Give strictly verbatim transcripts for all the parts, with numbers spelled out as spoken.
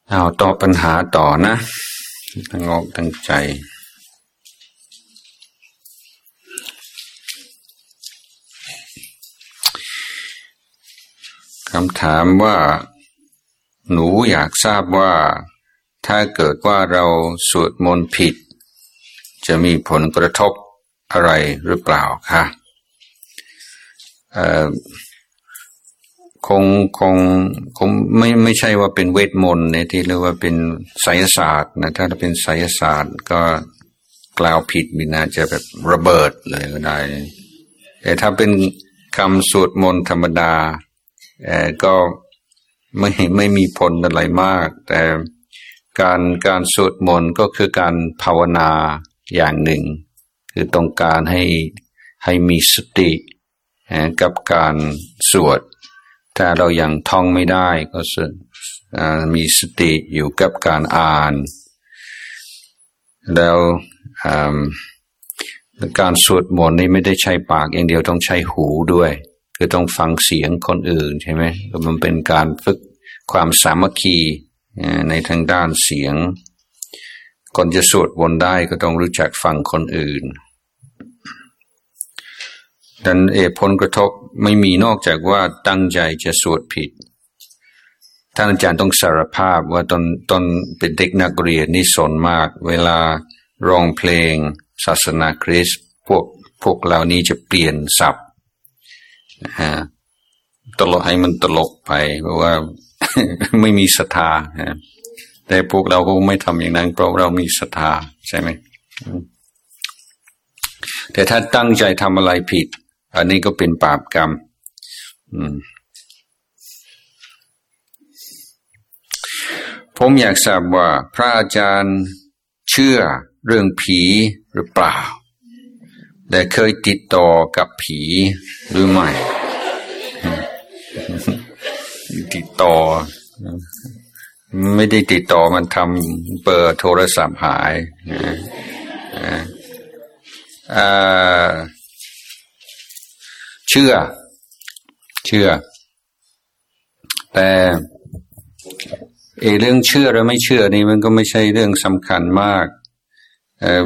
เอาตอบปัญหาต่อนะตั้งอกตั้งใจคำถามว่าหนูอยากทราบว่าถ้าเกิดว่าเราสวดมนต์ผิดจะมีผลกระทบอะไรหรือเปล่าคะเอ่อคงคงคงไม่ไม่ใช่ว่าเป็นเวทมนต์เนี่ยที่เรียกว่าเป็นไสยศาสตร์นะถ้าเป็นไสยศาสตร์ก็กล่าวผิดมิน่าจะแบบระเบิดเลยก็ได้แต่ถ้าเป็นคำสวดมนต์ธรรมดาเอ่อก็ไม่ไม่มีผลอะไรมากแต่การการสวดมนต์ก็คือการภาวนาอย่างหนึ่งคือต้องการให้ให้มีสติกับการสวดถ้าเรายังท่องไม่ได้ก็มีสติอยู่กับการอ่านแล้วการสวดมนต์นี่ไม่ได้ใช้ปากอย่างเดียวต้องใช้หูด้วยคือต้องฟังเสียงคนอื่นใช่ไหมมันเป็นการฝึกความสามัคคีในทางด้านเสียงคนจะสวดมนต์ได้ก็ต้องรู้จักฟังคนอื่นดังนั้นผลกระทบไม่มีนอกจากว่าตั้งใจจะสวดผิดท่านอาจารย์ต้องสารภาพว่าตอนตอนเป็นเด็กนักเรียนนี่สนมากเวลาร้องเพลงศาสนาคริสต์พวกพวกเหล่านี้จะเปลี่ยนศัพท์ฮะตลกให้มันตลกไปเพราะว่า ไม่มีศรัทธาแต่พวกเราก็ไม่ทำอย่างนั้นเพราะเรามีศรัทธาใช่ไหมแต่ถ้าตั้งใจทำอะไรผิดอันนี้ก็เป็นบาปกรรมผมอยากทราบว่าพระอาจารย์เชื่อเรื่องผีหรือเปล่าแต่เคยติดต่อกับผีหรือไม่ติดต่อไม่ได้ติดต่อมันทำเบอร์โทรศัพท์หายเชื่อเชื่อแต่เอเรื่องเชื่อหรือไม่เชื่อนี่มันก็ไม่ใช่เรื่องสำคัญมากเอ่อ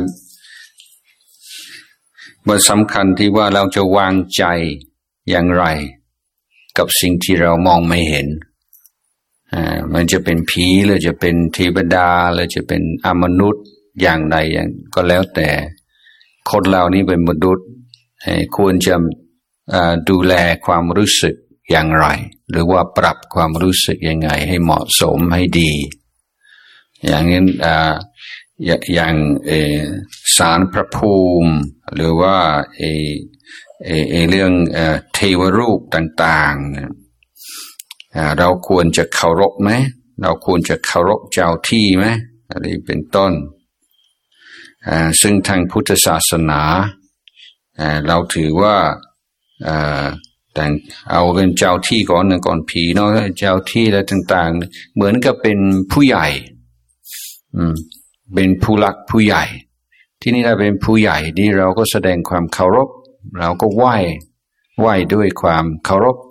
มันสำคัญที่ว่าเราจะวางใจอย่างไรกับสิ่งที่เรามองไม่เห็นอ่ามันจะเป็นผีหรือจะเป็นเทวดาหรือจะเป็นอมนุษย์อย่างใดอย่างก็แล้วแต่คนเหล่านี้เป็นมนุษย์ควรจะดูแลความรู้สึกอย่างไรหรือว่าปรับความรู้สึกยังไงให้เหมาะสมให้ดีอย่างนี้อย่างสารพระภูมิหรือว่าเรื่องเทวรูปต่างๆเราควรจะเคารพไหมเราควรจะเคารพเจ้าที่ไหมอะไรเป็นต้นซึ่งทางพุทธศาสนาเราถือว่าแต่เอาเป็นเจ้าที่ก่อนหนึ่งก่อนผีเนาะเจ้าที่และต่างๆเหมือนกับเป็นผู้ใหญ่เป็นผู้หลักผู้ใหญ่ที่นี่ถ้าเป็นผู้ใหญ่นี่เราก็แสดงความเคารพเราก็ไหว้ไหว้ด้วยความเคารพ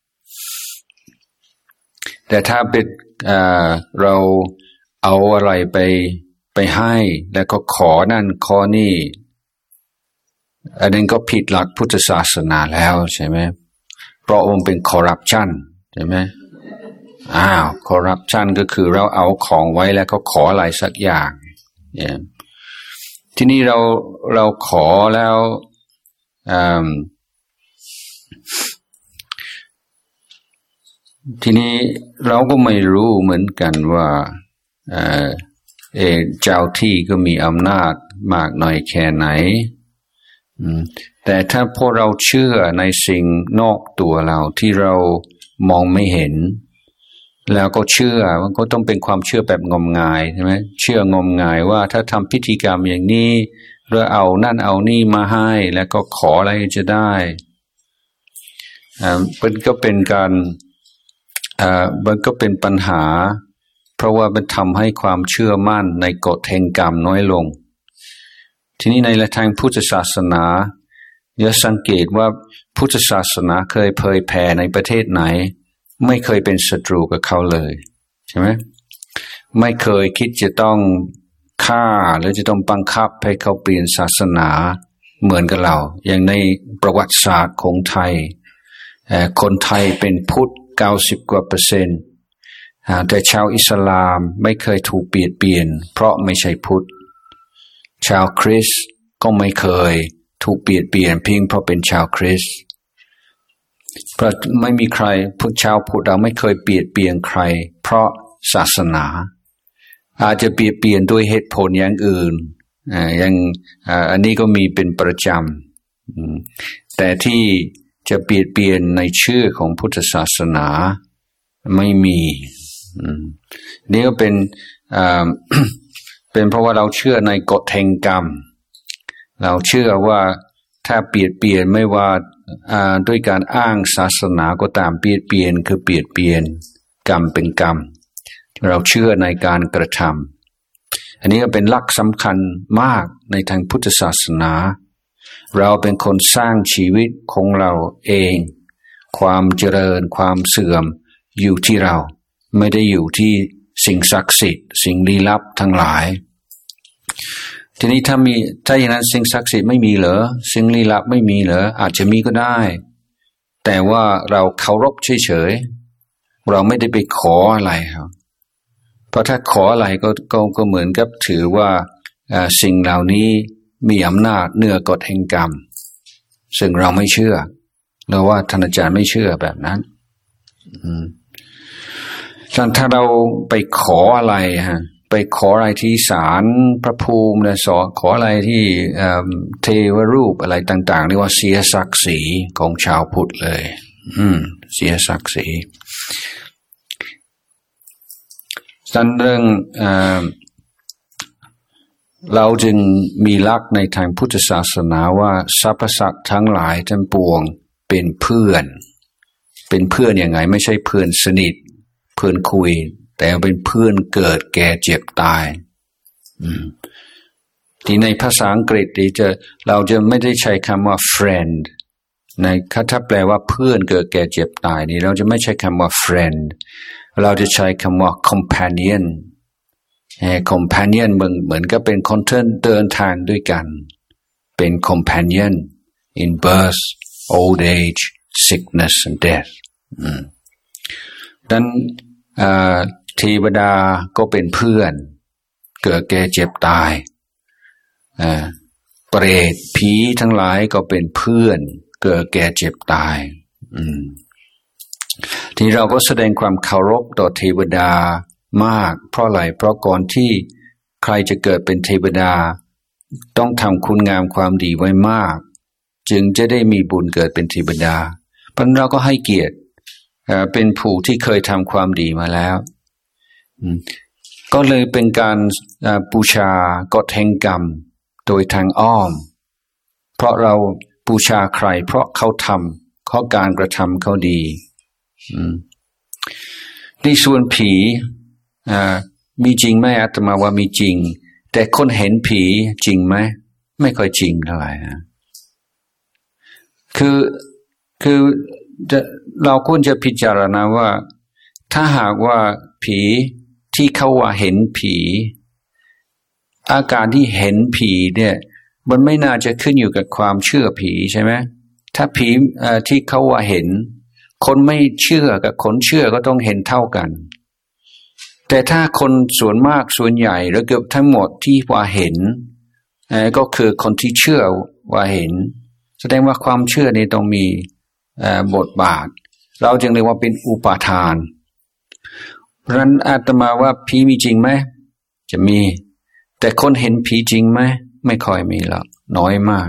แต่ถ้าเป็นเราเอาอะไรไปไปให้แล้วก็ขอนั่นขอนี่อันนั้นก็ผิดหลักพุทธศาสนาแล้วใช่ไหมเพราะองค์เป็นคอร์รัปชันใช่ไหมอ้าวคอร์รัปชันก็คือเราเอาของไว้แล้วก็ขออะไรสักอย่างเนี่ยทีนี้เราเราขอแล้วทีนี้เราก็ไม่รู้เหมือนกันว่าเออเอเจ้าที่ก็มีอำนาจมากน้อยแค่ไหนแต่ถ้าพวกเราเชื่อในสิ่งนอกตัวเราที่เรามองไม่เห็นแล้วก็เชื่อมันก็ต้องเป็นความเชื่อแบบงมงายใช่ไหมเชื่องมงายว่าถ้าทำพิธีกรรมอย่างนี้เราเอานั่นเอานี่มาให้แล้วก็ขออะไรจะได้อ่ามันก็เป็นการอ่ามันก็เป็นปัญหาเพราะว่ามันทำให้ความเชื่อมั่นในกฎแห่งกรรมน้อยลงทีนี้ในทางพุทธศาสนาอย่าสังเกตว่าพุทธศาสนาเคยเผยแผ่ในประเทศไหนไม่เคยเป็นศัตรูกับเขาเลยใช่ไหมไม่เคยคิดจะต้องฆ่าหรือจะต้องบังคับให้เขาเปลี่ยนศาสนาเหมือนกับเราอย่างในประวัติศาสตร์ของไทยคนไทยเป็นพุทธเก้าสิบกว่าเปอร์เซ็นต์แต่ชาวอิสลามไม่เคยถูกเบียดเบียนเพราะไม่ใช่พุทธชาวคริสต์ก็ไม่เคยถูกเบียดเบียนเพียงเพราะเป็นชาวคริสต์เพราะไม่มีใครพุทธชาวพุทธเราไม่เคยเบียดเบียนใครเพราะศาสนาอาจจะเบียดเบียนด้วยเหตุผลอย่างอื่นอ่าอย่างอ่าอันนี้ก็มีเป็นประจำแต่ที่จะเบียดเบียนในชื่อของพุทธศาสนาไม่มีนี่ก็เป็นอ่า เป็นเพราะว่าเราเชื่อในกฎแห่งกรรมเราเชื่อว่าถ้าเบียดเบียนไม่ว่าอ่าด้วยการอ้างศาสนาก็ตามเบียดเบียนคือเบียดเบียนกรรมเป็นกรรมเราเชื่อในการกระทำอันนี้ก็เป็นหลักสำคัญมากในทางพุทธศาสนาเราเป็นคนสร้างชีวิตของเราเองความเจริญความเสื่อมอยู่ที่เราไม่ได้อยู่ที่สิ่งศักดิ์สิทธิ์สิ่งลี้ลับทั้งหลายทีนี้ถ้ามีถ้าอย่างนั้นสิ่งศักดิ์สิทธิ์ไม่มีเหรอสิ่งลี้ลับไม่มีเหรออาจจะมีก็ได้แต่ว่าเราเคารพเฉยๆเราไม่ได้ไปขออะไรครับเพราะถ้าขออะไรก็ก็ก็เหมือนกับถือว่าสิ่งเหล่านี้มีอำนาจเหนือกฎแห่งกรรมซึ่งเราไม่เชื่อหรือว่าท่านอาจารย์ไม่เชื่อแบบนั้นอืมถ้าเราไปขออะไรฮะไปขออะไรที่ศาลพระภูมินะสอขออะไรที่เทวรูปอะไรต่างๆนี่ว่าเสียศักดิ์ศรีของชาวพุทธเลยอืมเสียศักดิ์ศรีดังนั้นเรื่องเราจึงมีหลักในทางพุทธศาสนาว่าสรรพสัตว์ทั้งหลายทั้งปวงเป็นเพื่อนเป็นเพื่อนยังไงไม่ใช่เพื่อนสนิทเพื่อนคุยแต่เป็นเพื่อนเกิดแก่เจ็บตายที่ในภาษาอังกฤษที่จะเราจะไม่ได้ใช้คำว่า friend ในถ้าแปลว่าเพื่อนเกิดแก่เจ็บตายนี่เราจะไม่ใช้คำว่า friend เราจะใช้คำว่า companion เอ่อ companion เหมือนเหมือนกับเป็นคนเดินทางด้วยกันเป็น companion in birth old age sickness and death ดังนั้นเทวดาก็เป็นเพื่อนเกิดแก่เจ็บตายเปรตผีทั้งหลายก็เป็นเพื่อนเกิดแก่เจ็บตายที่เราก็แสดงความเคารพต่อเทวดามากเพราะอะไรเพราะก่อนที่ใครจะเกิดเป็นเทวดาต้องทำคุณงามความดีไว้มากจึงจะได้มีบุญเกิดเป็นเทวดาเพราะเราก็ให้เกียรติเป็นผู้ที่เคยทำความดีมาแล้วก็เลยเป็นการบูชากฎแห่งกรรมโดยทางอ้อมเพราะเราบูชาใครเพราะเขาทำเขาการกระทำเขาดีในส่วนผีมีจริงไหมอาตมาว่ามีจริงแต่คนเห็นผีจริงไหมไม่ค่อยจริงเท่าไหร่นะคือคือเราควรจะพิจารณาว่าถ้าหากว่าผีที่เขาว่าเห็นผีอาการที่เห็นผีเนี่ยมันไม่น่าจะขึ้นอยู่กับความเชื่อผีใช่ไหมถ้าผีที่เขาว่าเห็นคนไม่เชื่อกับคนเชื่อก็ต้องเห็นเท่ากันแต่ถ้าคนส่วนมากส่วนใหญ่หรือเกือบทั้งหมดที่ว่าเห็นก็คือคนที่เชื่อว่าเห็นแสดงว่าความเชื่อนี่ต้องมีบทบาทเราจึงเรียกว่าเป็นอุปาทานเพราะฉะนั้นอาตมาว่าผีมีจริงไหมจะมีแต่คนเห็นผีจริงไหมไม่ค่อยมีหรอกน้อยมาก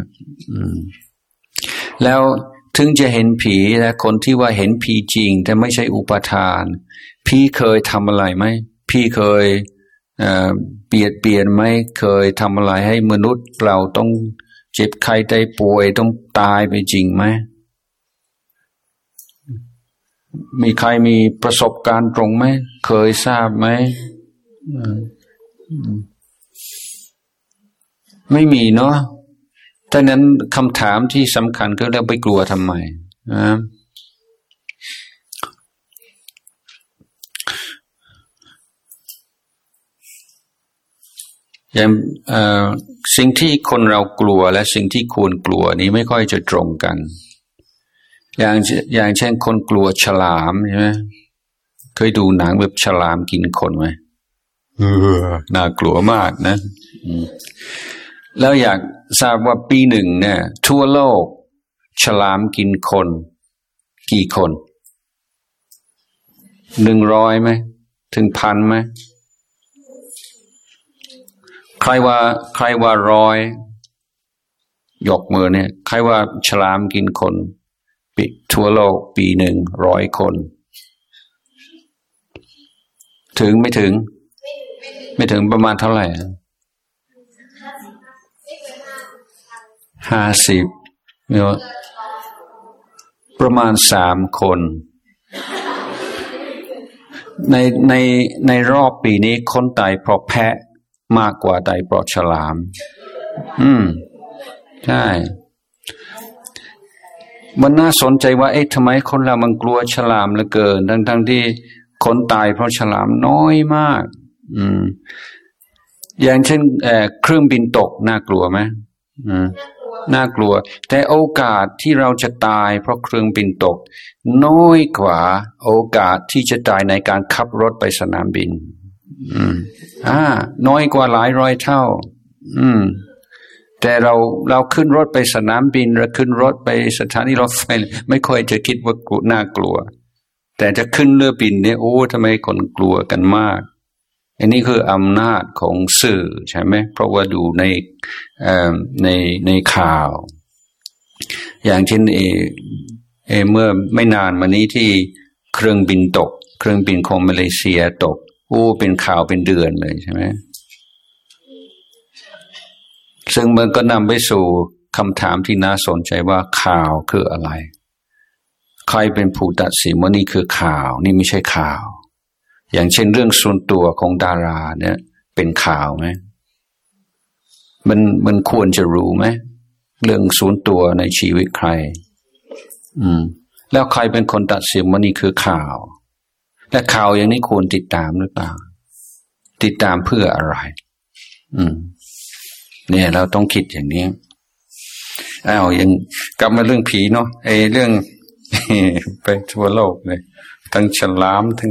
แล้วถึงจะเห็นผีและคนที่ว่าเห็นผีจริงแต่ไม่ใช่อุปาทานพี่เคยทำอะไรไหมพี่เคยเอ่อเบียดเบียนไหมเคยทำอะไรให้มนุษย์เราต้องเจ็บไข้ได้ป่วยต้องตายไปจริงไหมมีใครมีประสบการณ์ตรงไหมเคยทราบไหมไม่มีเนาะดังนั้นคำถามที่สำคัญก็แล้วไปกลัวทำไมนะอย่างสิ่งที่คนเรากลัวและสิ่งที่ควรกลัวนี้ไม่ค่อยจะตรงกันอย่างอย่างเช่นคนกลัวฉลามใช่ไหมเคยดูหนังแบบฉลามกินคนไหมเออน่ากลัวมากนะแล้วอยากทราบว่าปีหนึ่งเนี่ยทั่วโลกฉลามกินคนกี่คนหนึ่งร้อยไหมถึงพันไหมใครว่าใครว่าร้อยยกมือเนี่ยใครว่าฉลามกินคนปีทั่วโลกปีหนึ่งร้อยคนถึงไม่ถึงไม่ถึงประมาณเท่าไหร่ห้าสิบไม่ว่าประมาณสามคนในในในรอบปีนี้คนตายเพราะแพะมากกว่าตายเพราะฉลามอืมใช่มันน่าสนใจว่าเอ๊ะทำไมคนเรามันกลัวฉลามเหลือเกินทั้งทั้งที่คนตายเพราะฉลามน้อยมากอืมอย่างเช่นเอ่อเครื่องบินตกน่ากลัวไหมอืมน่ากลัวแต่โอกาสที่เราจะตายเพราะเครื่องบินตกน้อยกว่าโอกาสที่จะตายในการขับรถไปสนามบินอืมอ่าน้อยกว่าหลายร้อยเท่าอืมแต่เราเราขึ้นรถไปสนามบินเราขึ้นรถไปสถานีรถไฟไม่ค่อยจะคิดว่ากลัวน่ากลัวแต่จะขึ้นเรือบินเนี่ยโอ้ทำไมคนกลัวกันมากอันนี้คืออำนาจของสื่อใช่ไหมเพราะว่าดูในเอ่อในในข่าวอย่างเช่นเอเอเมื่อไม่นานมานี้ที่เครื่องบินตกเครื่องบินของมาเลเซียตกโอ้เป็นข่าวเป็นเดือนเลยใช่ไหมซึ่งมันก็นำไปสู่คำถามที่น่าสนใจว่าข่าวคืออะไรใครเป็นผู้ตัดสินว่านี่คือข่าวนี่ไม่ใช่ข่าวอย่างเช่นเรื่องส่วนตัวของดาราเนี่ยเป็นข่าวไหมมันมันควรจะรู้ไหมเรื่องส่วนตัวในชีวิตใครอืมแล้วใครเป็นคนตัดสินว่านี่คือข่าวและข่าวอย่างนี้ควรติดตามหรือเปล่าติดตามเพื่ออะไรอืมเนี่ยเราต้องคิดอย่างนี้อ้าวยังกลับมาเรื่องผีเนาะไอ้เรื่อง ไปทั่วโลกเลยทั้งฉลามทั้ง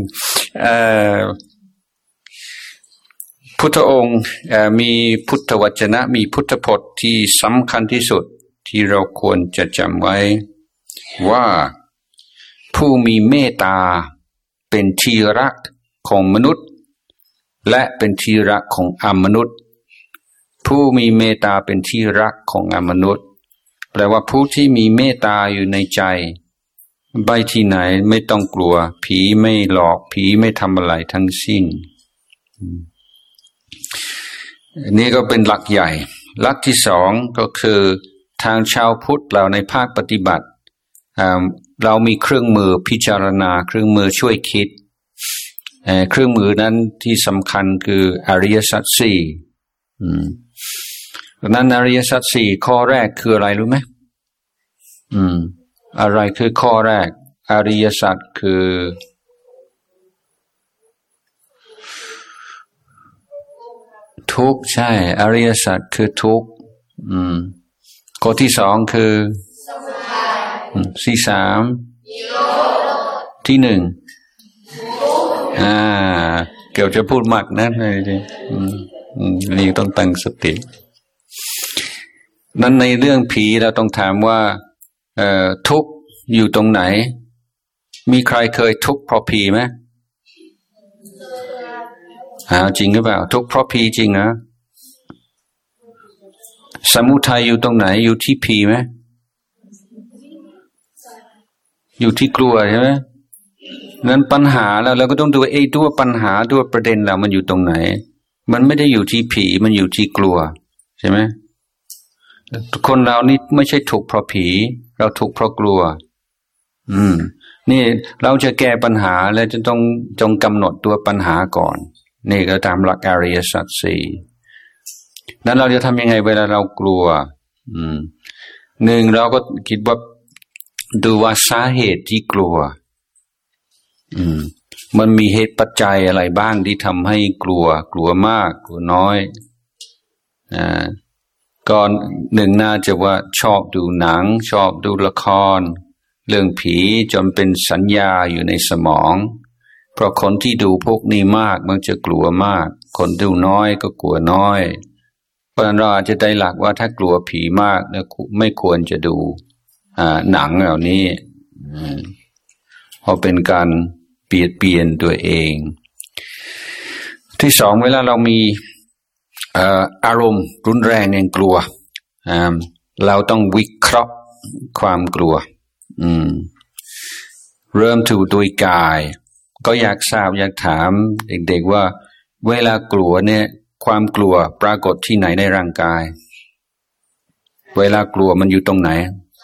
พุทธองค์มีพุทธวจนะมีพุทธพจน์ที่สำคัญที่สุดที่เราควรจะจำไว้ว่าผู้มีเมตตาเป็นที่รักของมนุษย์และเป็นที่รักของอมนุษย์ผู้มีเมตตาเป็นที่รักของอมนุษย์แปลว่าผู้ที่มีเมตตาอยู่ในใจไปที่ไหนไม่ต้องกลัวผีไม่หลอกผีไม่ทำอะไรทั้งสิ้นนี่ก็เป็นหลักใหญ่หลักที่สองก็คือทางชาวพุทธเราในภาคปฏิบัติเรามีเครื่องมือพิจารณาเครื่องมือช่วยคิดเครื่องมือนั้นที่สำคัญคืออริยสัจสี่ดังนั้นอริยสัจสี่ข้อแรกคืออะไรรู้ไหมอืมอะไรคือข้อแรกอริยสัจคือทุกข์ใช่อริยสัจคือทุกข์อืมข้อที่สองคือที่สามที่หนึ่งอ่าเกี่ยวจะพูดมากนะเลยดินี่ต้องตั้งสตินั้นในเรื่องผีเราต้องถามว่าเอ่อทุกข์อยู่ตรงไหนมีใครเคยทุกข์เพราะผีไหมอ้าวจริงหรือเปล่าทุกข์เพราะผีจริงนะสมุทัยอยู่ตรงไหนอยู่ที่ผีไหมอยู่ที่กลัวใช่ไหมนั้นปัญหาแล้วเราก็ต้องดูไอ้ตัวปัญหาตัวประเด็นเรามันอยู่ตรงไหนมันไม่ได้อยู่ที่ผีมันอยู่ที่กลัวใช่ไหมคนเรานี่ไม่ใช่ถูกเพราะผีเราถูกเพราะกลัวอืมนี่เราจะแก้ปัญหาแล้วจะต้องจงกำหนดตัวปัญหาก่อนนี่ก็ตามหลักอริยสัจสี่นั้นเราจะทำยังไงเวลาเรากลัวอืมหนึ่งเราก็คิดว่าดูว่าสาเหตุที่กลัวอืมมันมีเหตุปัจจัยอะไรบ้างที่ทำให้กลัวกลัวมากกลัวน้อยอ่าก่อนหนึ่งน่าจะว่าชอบดูหนังชอบดูละครเรื่องผีจนเป็นสัญญาอยู่ในสมองเพราะคนที่ดูพวกนี้มากมันจะกลัวมากคนดูน้อยก็กลัวน้อยเพราะฉะนั้นเราอาจจะได้หลักว่าถ้ากลัวผีมากเนี่ยไม่ควรจะดูอ่าหนังเหล่านี้เพราะเป็นการเบียดเบียนตัวเองที่สองเวลาเรามีเอ่ออารมณ์รุนแรงอย่างกลัวอ่าเราต้องวิเคราะห์ความกลัวอืมเริ่มถูโดยกายก็อยากทราบอยากถามเด็กๆว่าเวลากลัวเนี่ยความกลัวปรากฏที่ไหนในร่างกายเวลากลัวมันอยู่ตรงไหน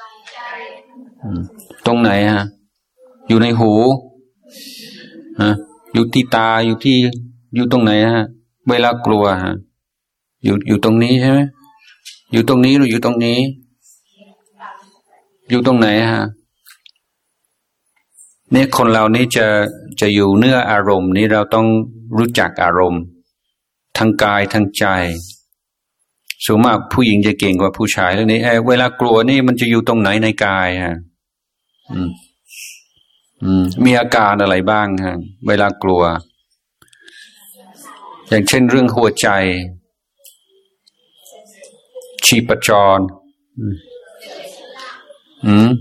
ตรงไหนฮะอยู่ในหูฮะอยู่ที่ตาอยู่ที่อยู่ตรงไหนฮะเวลากลัวฮะอยู่อยู่ตรงนี้ใช่ไหมอยู่ตรงนี้หรืออยู่ตรงนี้อยู่ตรงไหนฮะเนี่ยคนเรานี่จะจะอยู่เนื้ออารมณ์นี้เราต้องรู้จักอารมณ์ทั้งกายทั้งใจส่วนมากผู้หญิงจะเก่งกว่าผู้ชายเรื่องนี้เออเวลากลัวนี่มันจะอยู่ตรงไหนในกายฮะอืมอืมมีอาการอะไรบ้างฮะเวลากลัวอย่างเช่นเรื่องหัวใจชีพจรอืม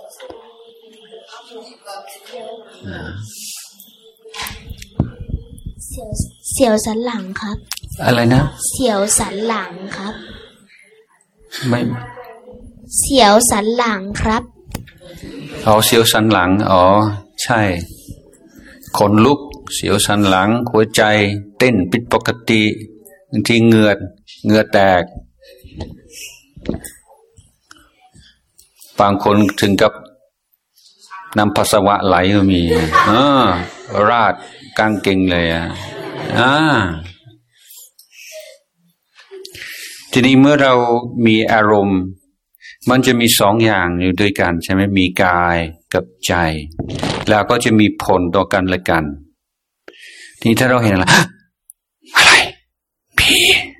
เสียวเสียวสันหลังครับอะไรนะเสียวสันหลังครับไม่เสียวสันหลังครับอ๋อเสียวสันหลังอ๋อใช่ขนลุกเสียวสันหลังหัวใจเต้นผิดปกติบางทีเหงื่อเหงื่อแตกบางคนถึงกับน้ำปัสสาวะไหลก็มีอ่าราดกางเกงเลยอ่ะอ่าทีนี้เมื่อเรามีอารมณ์มันจะมีสองอย่างอยู่ด้วยกันใช่ไหมมีกายกับใจแล้วก็จะมีผลต่อกันและกันทีนี้ถ้าเราเห็นอะไรอะไรผี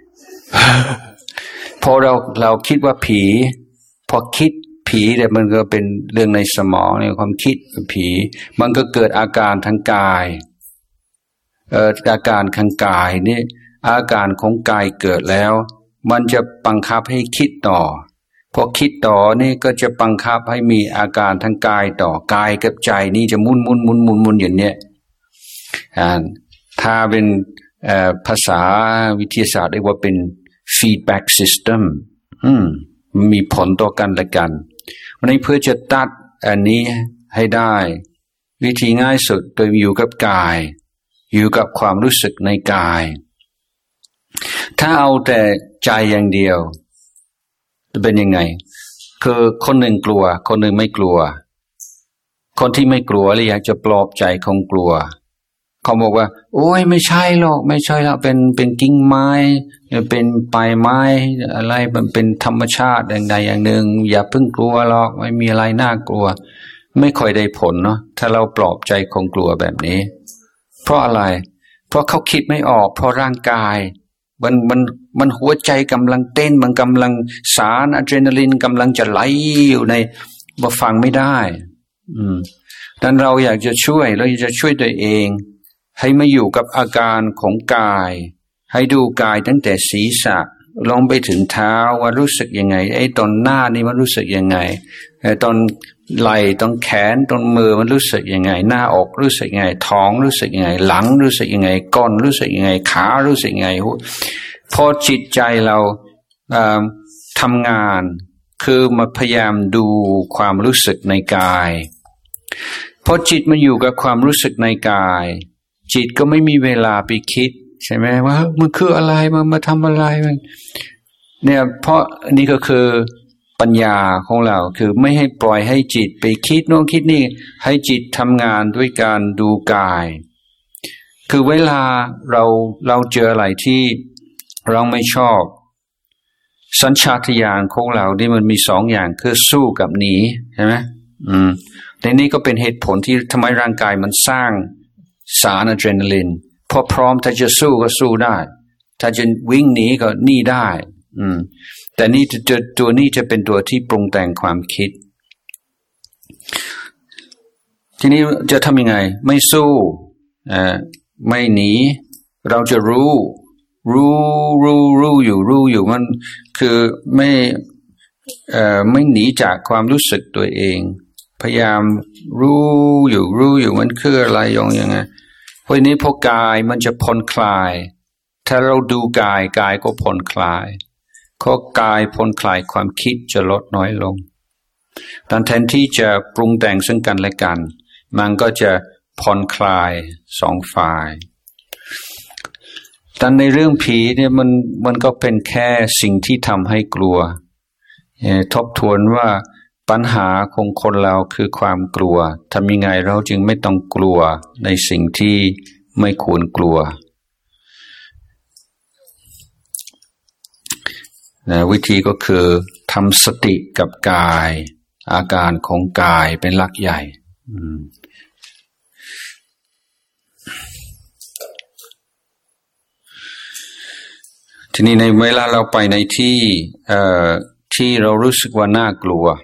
พอเราเราคิดว่าผีพอคิดผีแต่มันก็เป็นเรื่องในสมองในความคิดผีมันก็เกิดอาการทางกายเอ่ออาการทางกายนี่อาการของกายเกิดแล้วมันจะบังคับให้คิดต่อพอคิดต่อนี่ก็จะบังคับให้มีอาการทางกายต่อกายกับใจนี่จะมุนมุนมุนมุนมุนอย่างเนี้ยอ่าถ้าเป็นเอ่อภาษาวิทยาศาสตร์เรียกว่าเป็น feedback system อืมมีผลต่อกันและกันวันนี้เพื่อจะตัดอันนี้ให้ได้วิธีง่ายสุดโดยอยู่กับกายอยู่กับความรู้สึกในกายถ้าเอาแต่ใจอย่างเดียวจะเป็นยังไงคือคนหนึ่งกลัวคนหนึ่งไม่กลัวคนที่ไม่กลัวเลยอยากจะปลอบใจของกลัวเขาบอกว่าโอ้ยไม่ใช่หรอกไม่ใช่หรอกเป็นเป็นกิ่งไม้เป็นปลายไม้อะไรมันเป็นธรรมชาติอย่างใดอย่างหนึ่งอย่าเพิ่งกลัวหรอกไม่มีอะไรน่ากลัวไม่ค่อยได้ผลเนาะถ้าเราปลอบใจของกลัวแบบนี้เพราะอะไรเพราะเขาคิดไม่ออกเพราะร่างกายมันมันมันหัวใจกำลังเต้นมันกำลังสารอะดรีนาลินกำลังจะไหลอยู่ในมาฟังไม่ได้อืมดังนั้นเราอยากจะช่วยเราอยากจะช่วยตัวเองให้มาอยู่กับอาการของกายให้ดูกายตั้งแต่ศีรษะลงไปถึงเท้าว่ารู้สึกยังไงไอ้ตอนหน้านี่มันรู้สึกยังไงไอ้ตอนไหล่ตอนแขนตอนมือมันรู้สึกยังไงหน้าอกรู้สึกยังไงท้องรู้สึกยังไงหลังรู้สึกยังไงก้นรู้สึกยังไงขารู้สึกยังไงพอจิตใจเราทำงานคือมาพยายามดูความรู้สึกในกายพอจิตมันอยู่กับความรู้สึกในกายจิตก็ไม่มีเวลาไปคิดใช่ไหมว่ามันคืออะไรมันมาทำอะไรมันเนี่ยเพราะนี่ก็คือปัญญาของเราคือไม่ให้ปล่อยให้จิตไปคิดโน่นคิดนี่ให้จิตทำงานด้วยการดูกายคือเวลาเราเราเจออะไรที่เราไม่ชอบสัญชาตญาณของเรานี่มันมีสองอย่างคือสู้กับหนีใช่ไหมอืมในนี้ก็เป็นเหตุผลที่ทำไมร่างกายมันสร้างสารอะดรีนาลินพอพร้อมถ้าจะสู้ก็สู้ได้ถ้าจะวิ่งหนีก็หนีได้อืมแต่นี่จะตัวนี้จะเป็นตัวที่ปรุงแต่งความคิดทีนี้จะทำยังไงไม่สู้อ่าไม่หนีเราจะรู้รู้รู้รู้อยู่รู้อยู่มันคือไม่เอ่อไม่หนีจากความรู้สึกตัวเองพยายามรู้อยู่รู้อยู่มันคืออะไรอย่างยังไงเพราะนี้พอกายมันจะผ่อนคลายถ้าเราดูกายกายก็ผ่อนคลายเพราะกายผ่อนคลายความคิดจะลดน้อยลงดังนั้นแทนที่จะปรุงแต่งซึ่งกันและกันมันก็จะผ่อนคลายสองฝ่ายแต่ในเรื่องผีเนี่ยมันมันก็เป็นแค่สิ่งที่ทำให้กลัวทบทวนว่าปัญหาของคนเราคือความกลัวทำยังไงเราจึงไม่ต้องกลัวในสิ่งที่ไม่ควรกลัวนะวิธีก็คือทำสติกับกายอาการของกายเป็นหลักใหญ่ทีนี้ในเวลาเราไปในที่เอ่อที่เรารู้สึกว่าน่ากลัว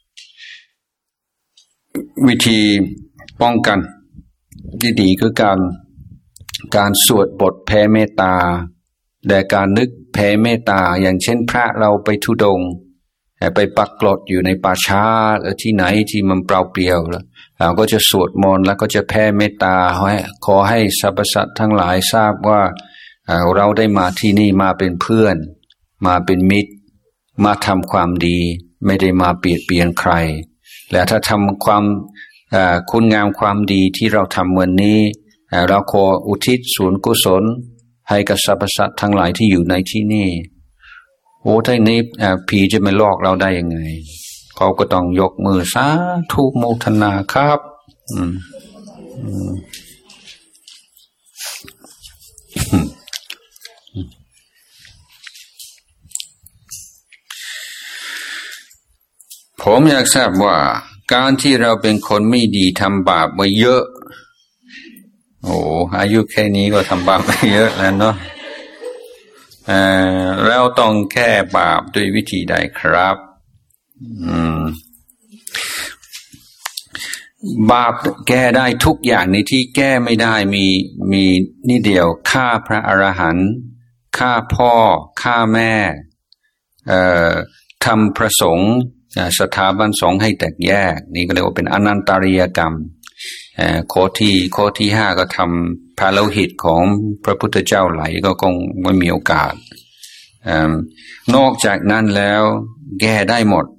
วิธีป้องกันที่ดีคือการการสวดบทแผ่เมตตาแต่การนึกแผ่เมตตาอย่างเช่นพระเราไปธุดงค์ไปปักกลดอยู่ในป่าช้าหรือที่ไหนที่มันเปล่าเปลี่ยวแล้วเราก็จะสวดมนต์แล้วก็จะแผ่เมตตาขอให้สรรพสัตว์ทั้งหลายทราบว่าเราได้มาที่นี่มาเป็นเพื่อนมาเป็นมิตรมาทำความดีไม่ได้มาเบียดเบียนใครและถ้าทำความคุณงามความดีที่เราทำวันนี้เราขออุทิศส่วนกุศลให้กับสรรพสัตว์ทั้งหลายที่อยู่ในที่นี่โอ้ท่านนี้ผีจะไม่ลอกเราได้ยังไงเขาก็ต้องยกมือสาธุโมทนาครับอืมอืมผมอยากทราบว่าการที่เราเป็นคนไม่ดีทำบาปไว้เยอะโอ้อายุแค่นี้ก็ทำบาปไปเยอะแล้วเนาะเอ่อเราต้องแก้บาปด้วยวิธีใดครับอืมบาปแก้ได้ทุกอย่างในที่แก้ไม่ได้มีมีนี่เดียวฆ่าพระอรหันต์ฆ่าพ่อฆ่าแม่เอ่อทำพระสงฆ์สถาบันสงฆ์ให้แตกแยกนี่ก็เรียกว่าเป็นอนันตริยกรรมข้อที่ข้อที่ห้าก็ทำพระโลหิตของพระพุทธเจ้าไหลก็คงไม่มีโอกาสนอกจากนั้นแล้วแก้ได้หมด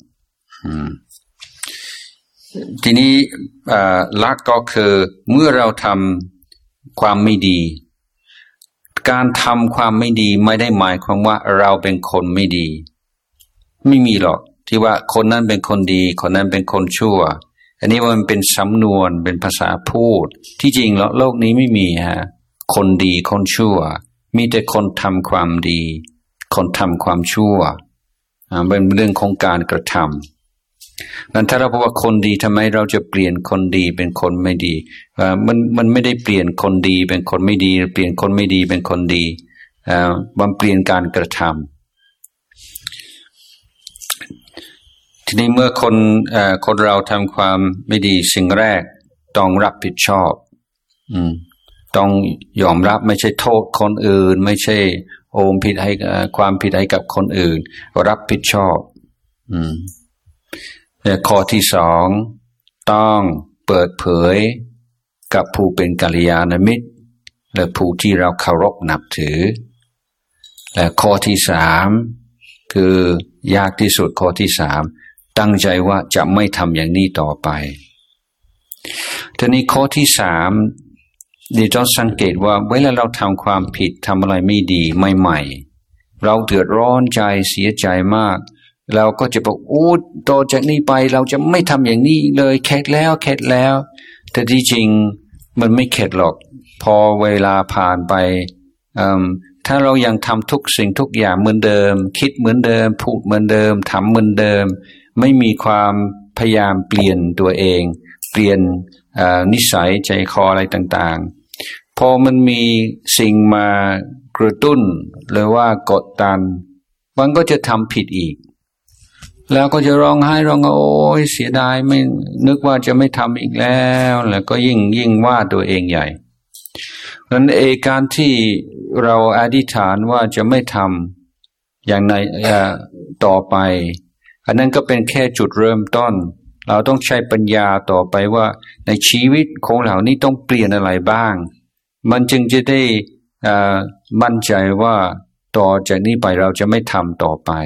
ทีนี้หลักก็คือเมื่อเราทำความไม่ดีการทำความไม่ดีไม่ได้หมายความว่าเราเป็นคนไม่ดีไม่มีหรอกที่ว่าคนนั้นเป็นคนดีคนนั้นเป็นคนชั่วอันนี้มันเป็นสำนวนเป็นภาษาพูดที่จริงแล้วโลกนี้ไม่มีฮะคนดีคนชั่วมีแต่คนทำความดีคนทำความชั่วอ่าเป็นเรื่องของการกระทำนั้นถ้าเราบอกว่าคนดีทำไมเราจะเปลี่ยนคนดีเป็นคนไม่ดีอ่ามันมันไม่ได้เปลี่ยนคนดีเป็นคนไม่ดีเปลี่ยนคนไม่ดีเป็นคนดีอ่ามันเปลี่ยนการกระทำทีนี้เมื่อคนเอ่อคนเราทำความไม่ดีสิ่งแรกต้องรับผิดชอบอืมต้องยอมรับไม่ใช่โทษคนอื่นไม่ใช่โอมผิดให้ความผิดให้กับคนอื่นรับผิดชอบอืมและข้อที่สองต้องเปิดเผยกับผู้เป็นกัลยาณมิตรและผู้ที่เราเคารพนับถือและข้อที่สามคือยากที่สุดข้อที่สามตั้งใจว่าจะไม่ทำอย่างนี้ต่อไปทีนี้ข้อที่สามดิฉันสังเกตว่าเวลาเราทำความผิดทำอะไรไม่ดีไม่ใหม่เราเดือดร้อนใจเสียใจมากเราก็จะบอกโอ้ต่อจากนี้ไปเราจะไม่ทำอย่างนี้เลยเข็ดแล้วเข็ดแล้วแต่ที่จริงมันไม่เข็ดหรอกพอเวลาผ่านไปถ้าเรายังทำทุกสิ่งทุกอย่างเหมือนเดิมคิดเหมือนเดิมพูดเหมือนเดิมทำเหมือนเดิมไม่มีความพยายามเปลี่ยนตัวเองเปลี่ยนนิสัยใจคออะไรต่างๆพอมันมีสิ่งมากระตุ้นหรือว่ากดดันมันก็จะทำผิดอีกแล้วก็จะร้องไห้ร้องโอ้ยเสียดายไม่นึกว่าจะไม่ทำอีกแล้วแล้วก็ยิ่งยิ่งว่าตัวเองใหญ่เพราะฉะนั้นเอการที่เราอธิษฐานว่าจะไม่ทำอย่างในต่อไปอันนั้นก็เป็นแค่จุดเริ่มต้นเราต้องใช้ปัญญาต่อไปว่าในชีวิตของเรานี้ต้องเปลี่ยนอะไรบ้างมันจึงจะได้มั่นใจว่าต่อจากนี้ไปเราจะไม่ทำต่อไป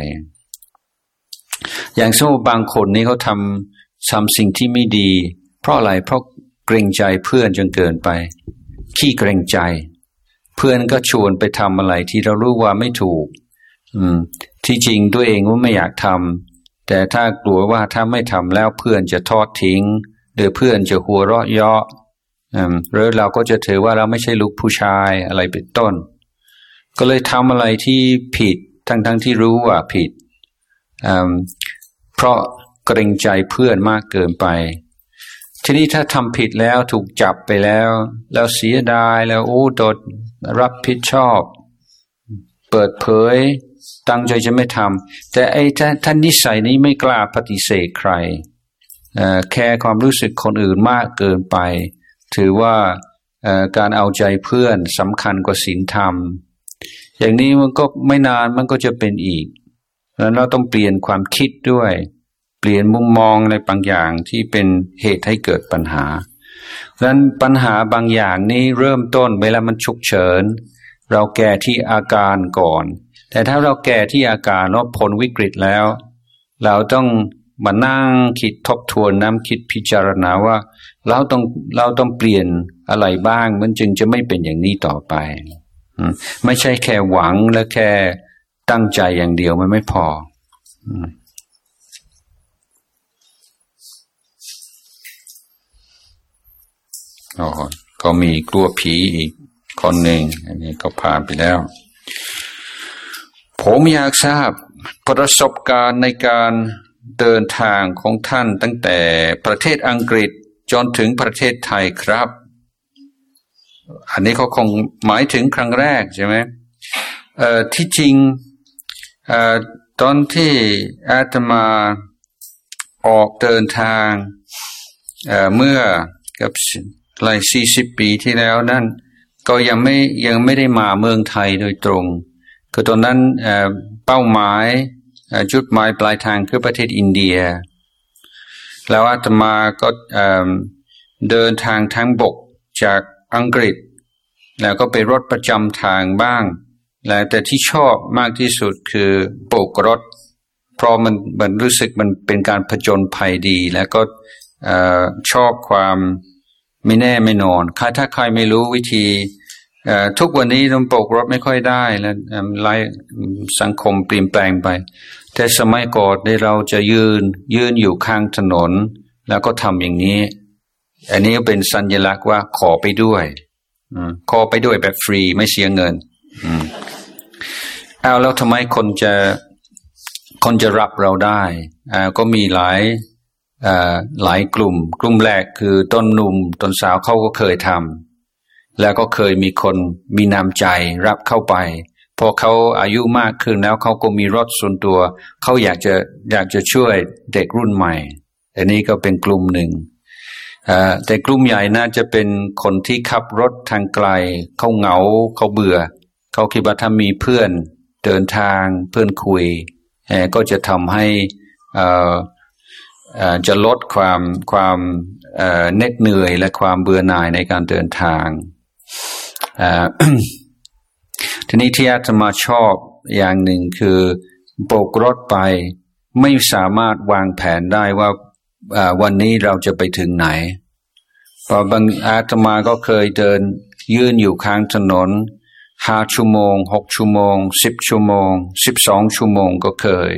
อย่างเช่นบางคนนี่เขาทำทำสิ่งที่ไม่ดีเพราะอะไรเพราะเกรงใจเพื่อนจนเกินไปขี้เกรงใจเพื่อนก็ชวนไปทำอะไรที่เรารู้ว่าไม่ถูกอืมที่จริงตัวเองว่าไม่อยากทำแต่ถ้ากลัวว่าถ้าไม่ทำแล้วเพื่อนจะทอดทิ้งหรือเพื่อนจะหัวเราะเยาะอืมหรือเราก็จะถือว่าเราไม่ใช่ลูกผู้ชายอะไรเป็นต้นก็เลยทำอะไรที่ผิดทั้งทั้งที่รู้ว่าผิดอืมเพราะเกรงใจเพื่อนมากเกินไปทีนี้ถ้าทำผิดแล้วถูกจับไปแล้วแล้วเสียดายแล้วโอ้โดนรับผิดชอบเปิดเผยตั้งใจจะไม่ทำแต่ไอ้ท่านนิสัยนี้ไม่กล้าปฏิเสธใครแค่ความรู้สึกคนอื่นมากเกินไปถือว่าการเอาใจเพื่อนสำคัญกว่าศีลธรรมอย่างนี้มันก็ไม่นานมันก็จะเป็นอีกแล้วเราต้องเปลี่ยนความคิดด้วยเปลี่ยนมุมมองในบางอย่างที่เป็นเหตุให้เกิดปัญหาดังนั้นปัญหาบางอย่างนี้เริ่มต้นเวลามันฉุกเฉินเราแก้ที่อาการก่อนแต่ถ้าเราแก้ที่อาการแล้วพ้นวิกฤตแล้วเราต้องมานั่งคิดทบทวนน้ำคิดพิจารณาว่าเราต้องเราต้องเปลี่ยนอะไรบ้างมันจึงจะไม่เป็นอย่างนี้ต่อไปไม่ใช่แค่หวังและแค่ตั้งใจอย่างเดียวมันไม่พออ๋อก็มีกลัวผีอีกคนหนึ่งอันนี้ก็ผ่านไปแล้วผมอยากทราบประสบการณ์ในการเดินทางของท่านตั้งแต่ประเทศอังกฤษจนถึงประเทศไทยครับอันนี้เขาคงหมายถึงครั้งแรกใช่ไหมเอ่อที่จริงเอ่อตอนที่อาตมาออกเดินทางเอ่อเมื่อกับหลายสี่สิบปีที่แล้วนั่นก็ยังไม่ยังไม่ได้มาเมืองไทยโดยตรงคือตอนนั้นเอ่อเป้าหมายจุดหมายปลายทางคือประเทศอินเดียแล้วอาตมาก็เอ่อเดินทางทางบกจากอังกฤษแล้วก็ไปรถประจำทางบ้างแล้วแต่ที่ชอบมากที่สุดคือโบกรถเพราะมันมันรู้สึกมันเป็นการผจญภัยดีแล้วก็เอ่อชอบความไม่แน่ไม่นอนถ้าใครไม่รู้วิธีทุกวันนี้ต้องโบกรถไม่ค่อยได้แล้วไล่สังคมเปลี่ยนแปลงไปแต่สมัยก่อนได้เราจะยืนยืนอยู่ข้างถนนแล้วก็ทำอย่างนี้อันนี้เป็นสัญลักษณ์ว่าขอไปด้วยขอไปด้วยแบบฟรีไม่เสียเงินเอาแล้วทำไมคนจะคนจะรับเราได้อ่าก็มีหลายอ่าหลายกลุ่มกลุ่มแรกคือต้นหนุ่มต้นสาวเขาก็เคยทำแล้วก็เคยมีคนมีน้ำใจรับเข้าไปพอเขาอายุมากขึ้นแล้วเขาก็มีรถส่วนตัวเขาอยากจะอยากจะช่วยเด็กรุ่นใหม่อันนี้ก็เป็นกลุ่มหนึ่งแต่กลุ่มใหญ่น่าจะเป็นคนที่ขับรถทางไกลเขาเหงาเขาเบื่อเขาคิดว่าถ้ามีเพื่อนเดินทางเพื่อนคุยก็จะทำให้จะลดความความเหน็ดเหนื่อยและความเบื่อหน่ายในการเดินทาง ทีนี้ที่อาตมาชอบอย่างหนึ่งคือโบกรถไปไม่สามารถวางแผนได้ว่าวันนี้เราจะไปถึงไหนเพราะบางอาตมาก็เคยเดินยืนอยู่ข้างถนนห้าชั่วโมงหกชั่วโมงสิบชั่วโมงสิบสองชั่วโมงก็เคย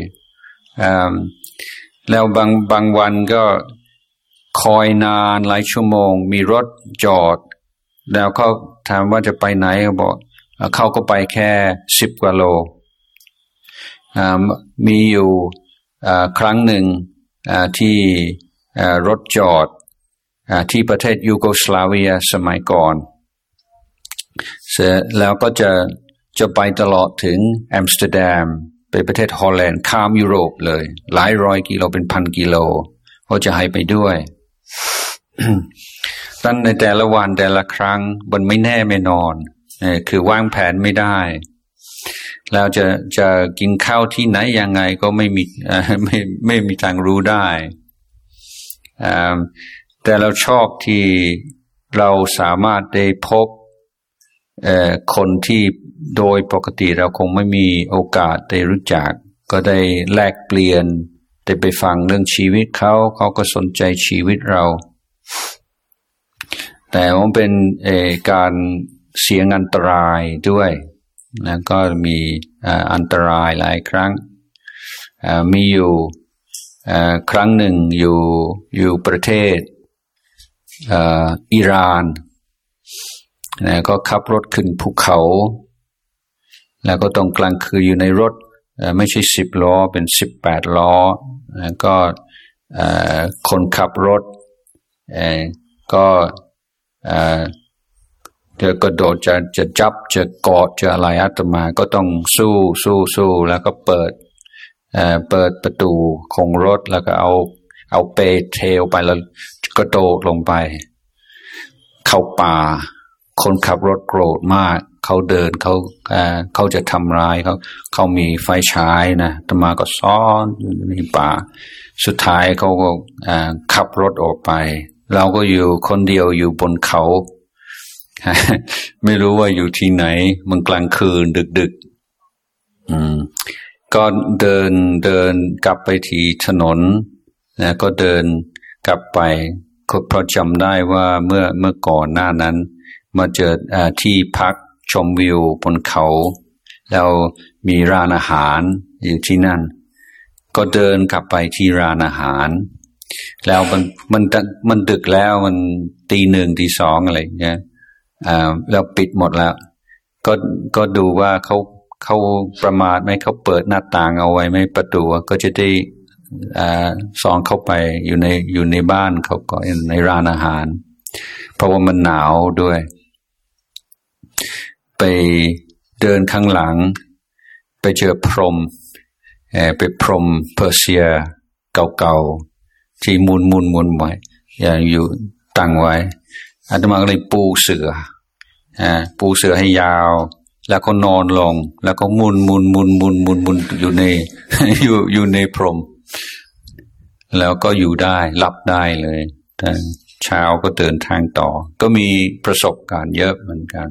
แล้วบางบางวันก็คอยนานหลายชั่วโมงมีรถจอดแล้วเขาถามว่าจะไปไหนเขาบอกเขาก็ไปแค่สิบกว่าโลมีอยู่ครั้งหนึ่งที่รถจอดที่ประเทศยูโกสลาเวียสมัยก่อนเสร็จแล้วก็จะจะไปตลอดถึงอัมสเตอร์ดัมไปประเทศฮอลแลนด์ข้ามยุโรปเลยหลายร้อยกิโลเป็นพันกิโลเขาจะให้ไปด้วยตั้งในแต่ละวันแต่ละครั้งมันไม่แน่ไม่นอนคือวางแผนไม่ได้แล้วจะจะกินข้าวที่ไหนยังไงก็ไม่มีไม่ไม่มีทางรู้ได้แต่เราชอบที่เราสามารถได้พบคนที่โดยปกติเราคงไม่มีโอกาสได้รู้จักก็ได้แลกเปลี่ยนได้ไปฟังเรื่องชีวิตเขาเขาก็สนใจชีวิตเราแต่มันเป็นการเสี่ยงอันตรายด้วยนะก็มีอันตรายหลายครั้งมีอยู่ครั้งหนึ่งอยู่อยู่ประเทศอิหร่านนะก็ขับรถขึ้นภูเขาแล้วก็ต้องกลางคืนอยู่ในรถไม่ใช่สิบล้อเป็นสิบแปดล้อนะก็คนขับรถก็จะกระโดดจะจะจับจะกอดจะอะไรอาตมาก็ต้องสู้สู้สู้แล้วก็เปิดเอ่อเปิดประตูของรถแล้วก็เอาเอาเปเทลไปแล้วกระโดดลงไปเข้าป่าคนขับรถโกรธมากเขาเดินเขาเอ่อเขาจะทำร้ายเขาเขามีไฟฉายนะอาตมาก็ซ่อนอยู่ในป่าสุดท้ายเขาก็เอ่อขับรถออกไปเราก็อยู่คนเดียวอยู่บนเขาไม่รู้ว่าอยู่ที่ไหนมันกลางคืนดึกๆอืมก็เดินเดินกลับไปที่ถนนนะก็เดินกลับไปเพราะจำได้ว่าเมื่อเมื่อก่อนหน้านั้นมาเจออ่าที่พักชมวิวบนเขาแล้วมีร้านอาหารอยู่ที่นั่นก็เดินกลับไปที่ร้านอาหารแล้วมันมันมันดึกแล้วมันตีหนึ่งตีสองอะไรอย่างเงี้ยอ่าแล้วปิดหมดแล้วก็ก็ดูว่าเขาเขาประมาทไหมเขาเปิดหน้าต่างเอาไว้ไหมประตูก็จะได้อ่าส่องเข้าไปอยู่ในอยู่ในบ้านเขาก็ในร้านอาหารเพราะว่ามันหนาวด้วยไปเดินข้างหลังไปเจอพรมเออไปพรมเปอร์เซียเก่าๆที่มุนมุนมุนไว้อย่างอยู่ตั้งไว้อาตมาก็เลยปูเสื่ออ่าปูเสื่อให้ยาวแล้วก็นอนลงแล้วก็มุนมุนมุนมุนมุนมุนอยู่ในอยู่อยู่ในพรมแล้วก็อยู่ได้หลับได้เลยแต่เช้าก็เดินทางต่อก็มีประสบการณ์เยอะเหมือนกัน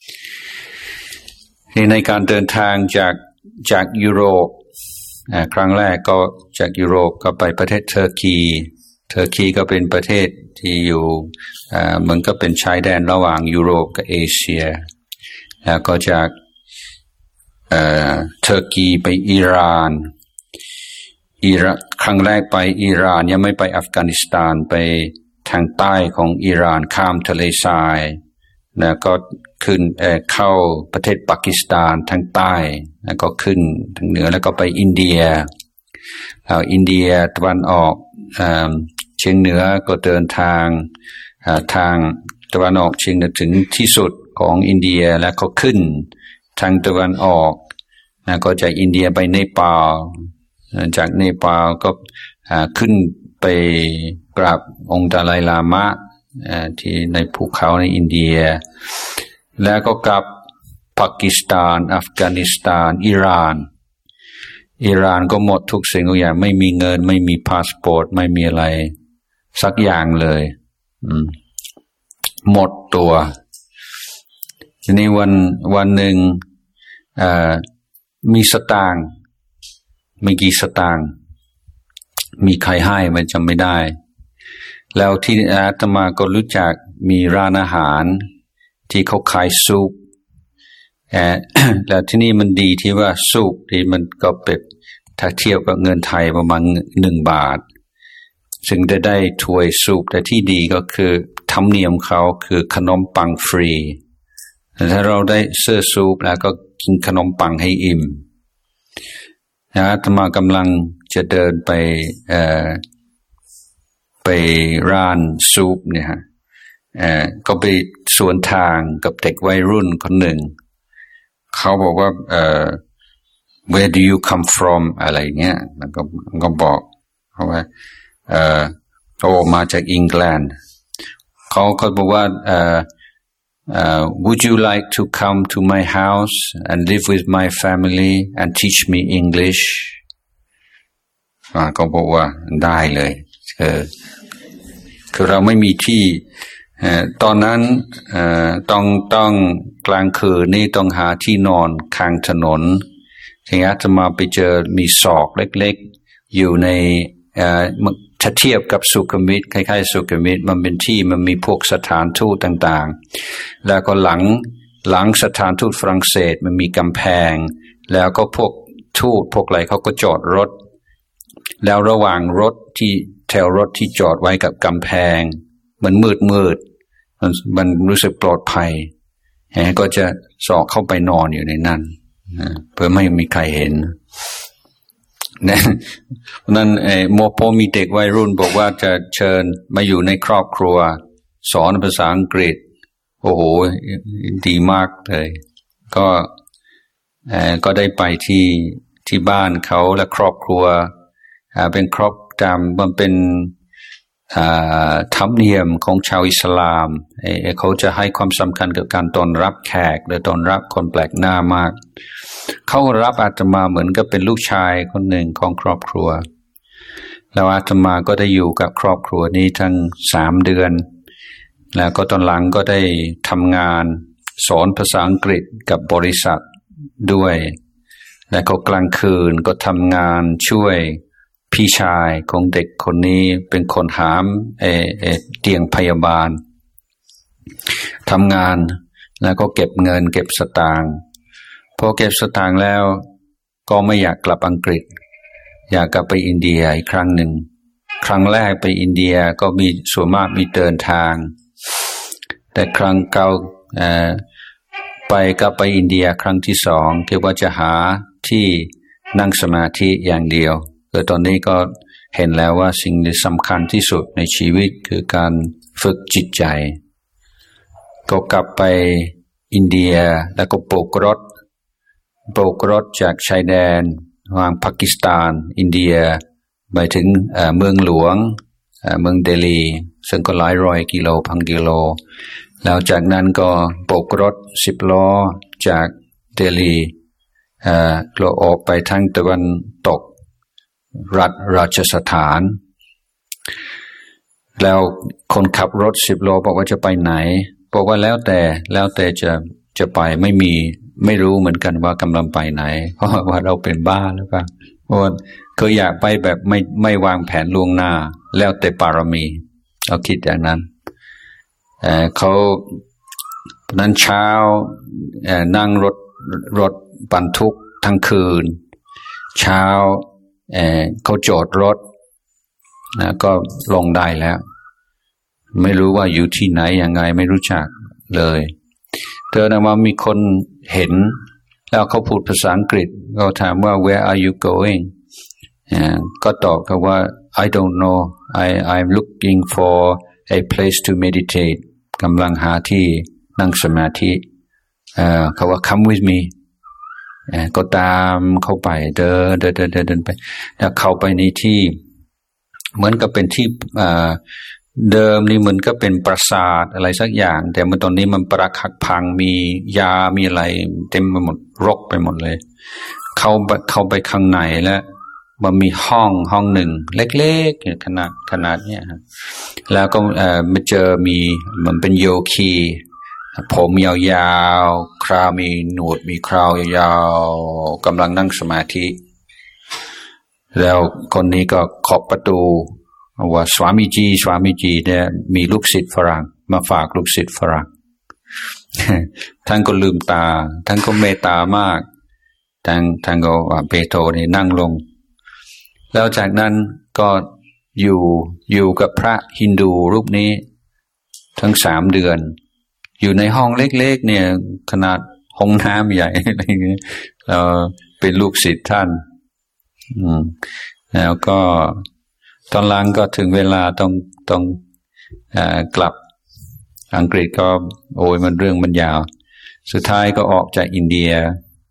ในการเดินทางจากจากยุโรปครั้งแรกก็จากยุโรปก็ไปประเทศเทอร์กีเทอร์กีก็เป็นประเทศที่อยู่มันก็เป็นชายแดนระหว่างยุโรปกับเอเชียแล้วก็จากเทอร์กีไปอิหร่านอิหร่านครั้งแรกไปอิหร่านยังไม่ไปอัฟกานิสถานไปทางใต้ของอิหร่านข้ามทะเลทรายแล้วก็ขึ้นเอ่อเข้าประเทศปากีสถานทางใต้แล้วก็ขึ้นทางเหนือแล้วก็ไปอินเดียแล้วอินเดียตะวันออกเอ่อเฉียงเหนือก็เดินทางทางตะวันออกเฉียงเหนือถึงที่สุดของอินเดียแล้วก็ขึ้นทางตะวันออกแล้วก็จากอินเดียไปเนปาลจากเนปาลก็ขึ้นไปกราบองค์ดาไลลามะที่ในภูเขาในอินเดียแล้วก็กลับปากีสถานอัฟกานิสถานอิหร่านอิหร่านก็หมดทุกสิ่งทุกอย่างไม่มีเงินไม่มีพาสปอร์ตไม่มีอะไรสักอย่างเลยหมดตัวทีนี้วันวันหนึ่งมีสตางค์ไม่กี่สตางค์มีใครให้มันจำไม่ได้แล้วที่อาตมาก็รู้จักมีร้านอาหารที่เขาขายซุปแล้วที่นี่มันดีที่ว่าซุปที่มันก็เป็นถ้าเทียบกับเงินไทยประมาณหนึ่งบาทซึ่งได้ได้ถ้วยซุปแต่ที่ดีก็คือธรรมเนียมเขาคือขนมปังฟรีถ้าเราได้เสื้อซุปแล้วก็กินขนมปังให้อิ่มอาตมากำลังจะเดินไปเอ่อไปร้านซุปเนี่ยฮะเอ่อก็ไปสวนทางกับเด็กวัยรุ่นคนหนึ่งเขาบอกว่าเอ่อ where do you come from อะไรเงี้ยแล้วก็ก็บอกเขาว่าเออโอ้มาจากอังกฤษเขาก็บอกว่าเออUh, would you like to come to my house and live with my family and teach me English อ่าก็บอกว่าได้เลยเออคือเราไม่มีที่เอ่อตอนนั้นเอ่อต้องต้องกลางคืนนี่ต้องหาที่นอนข้างถนนทีนี้จะมาไปเจอมีศอกเล็กๆอยู่ในเอ่อถ้าเทียบกับสุขุมวิทคล้ายๆสุขุมวิทมันเป็นที่มันมีพวกสถานทูตต่างๆแล้วก็หลังหลังสถานทูตฝรั่งเศสมันมีกำแพงแล้วก็พวกทูตพวกอะไรเขาก็จอดรถแล้วระหว่างรถที่แถวรถที่จอดไว้กับกำแพงมันมืดมืดมันมันรู้สึกปลอดภัยแหมก็จะสอกเข้าไปนอนอยู่ในนั้นเพื่อไม่มีใครเห็นนั่นเออโมโพมีเด็กวัยรุ่นบอกว่าจะเชิญมาอยู่ในครอบครัวสอนภาษาอังกฤษโอ้โหดีมากเลยก็เออก็ได้ไปที่ที่บ้านเขาและครอบครัวอ่าเป็นครอบจำมันเป็นอ่าธรรมเนียมของชาวอิสลามเออเขาจะให้ความสำคัญกับการต้อนรับแขกและต้อนรับคนแปลกหน้ามากเขารับอาตมาเหมือนกับเป็นลูกชายคนหนึ่งของครอบครัวแล้วอาตมาก็ได้อยู่กับครอบครัวนี้ทั้งสามเดือนแล้วก็ตอนหลังก็ได้ทำงานสอนภาษาอังกฤษกับบริษัทด้วยและก็กลางคืนก็ทำงานช่วยพี่ชายของเด็กคนนี้เป็นคนหามเอเอเตียงพยาบาลทำงานแล้วก็เก็บเงินเก็บสตางค์พอเก็บสตางค์แล้วก็ไม่อยากกลับอังกฤษอยากกลับไปอินเดียอีกครั้งหนึ่งครั้งแรกไปอินเดียก็มีส่วนมากมีเดินทางแต่ครั้งเก่าเอ่อไปก็ไปอินเดียครั้งที่สองคือว่าจะหาที่นั่งสมาธิอย่างเดียวคือตอนนี้ก็เห็นแล้วว่าสิ่งที่สำคัญที่สุดในชีวิตคือการฝึกจิตใจก็กลับไปอินเดียแล้วก็โบกรถโบกรถจากชายแดนระหว่างปากีสถานอินเดียไปถึงเอ่อเมืองหลวงเอ่อเมืองเดลีซึ่งก็หลายร้อยกิโลพันกิโลแล้วจากนั้นก็โบกรถสิบล้อจากเดลีเอ่อเราออกไปทางตะวันตกรัฐราชสถานแล้วคนขับรถสิบล้อบอกว่าจะไปไหนบอกว่าแล้วแต่แล้วแต่จะจะไปไม่มีไม่รู้เหมือนกันว่ากำลังไปไหนเพราะว่าเราเป็นบ้าหรือเปล่าเพราะเคยอยากไปแบบไม่ไม่วางแผนล่วงหน้าแล้วแต่ปารมีเราคิดอย่างนั้นเอ่อเขานั้นเช้าเอ่อนั่งรถรถบรรทุกทั้งคืนเช้าเอ่อเขาจอดรถนะก็ลงได้แล้วไม่รู้ว่าอยู่ที่ไหนยังไงไม่รู้จักเลยเธอนะว่ามีคนเห็นแล้วเขาพูดภาษาอังกฤษเขาถามว่า where are you going ก็ตอบเขาว่า I don't know I I'm looking for a place to meditate กำลังหาที่นั่งสมาธิเขาว่า come with me ก็ตามเข้าไปเดินเดินเดินเดินไปแล้วเข้าไปในที่เหมือนกับเป็นที่เดิมนี่เหมือนก็เป็นปราสาทอะไรสักอย่างแต่เมื่อตอนนี้มันปรักหักพังมียามีอะไรเต็มไปหมดรกไปหมดเลยเข้าเข้าไปข้างในแล้วมันมีห้องห้องหนึ่งเล็กๆขนาดขนาดเนี้ยครับแล้วก็เอ่อมาเจอมีมันเป็นโยคีผมยาวๆคราวมีหนวดมีคราวยาวๆกำลังนั่งสมาธิแล้วคนนี้ก็เคาะประตูว่าสวามิจีสวามิจีเนี่ยมีลูกศิษย์ฝรั่งมาฝากลูกศิษย์ฝรั่งท่านก็ลืมตาท่านก็เมตตามากท่านท่านก็ว่าเปโตรนี่นั่งลงแล้วจากนั้นก็อยู่อยู่กับพระฮินดูรูปนี้ทั้งสามเดือนอยู่ในห้องเล็กๆเนี่ยขนาดห้องน้ำใหญ่อะไรอย่างเงี้ยแล้วเป็นลูกศิษย์ท่านอืมแล้วก็ตอนหลังก็ถึงเวลาต้องต้องเอ่อกลับอังกฤษก็โอ้ยมันเรื่องมันยาวสุดท้ายก็ออกจากอินเดีย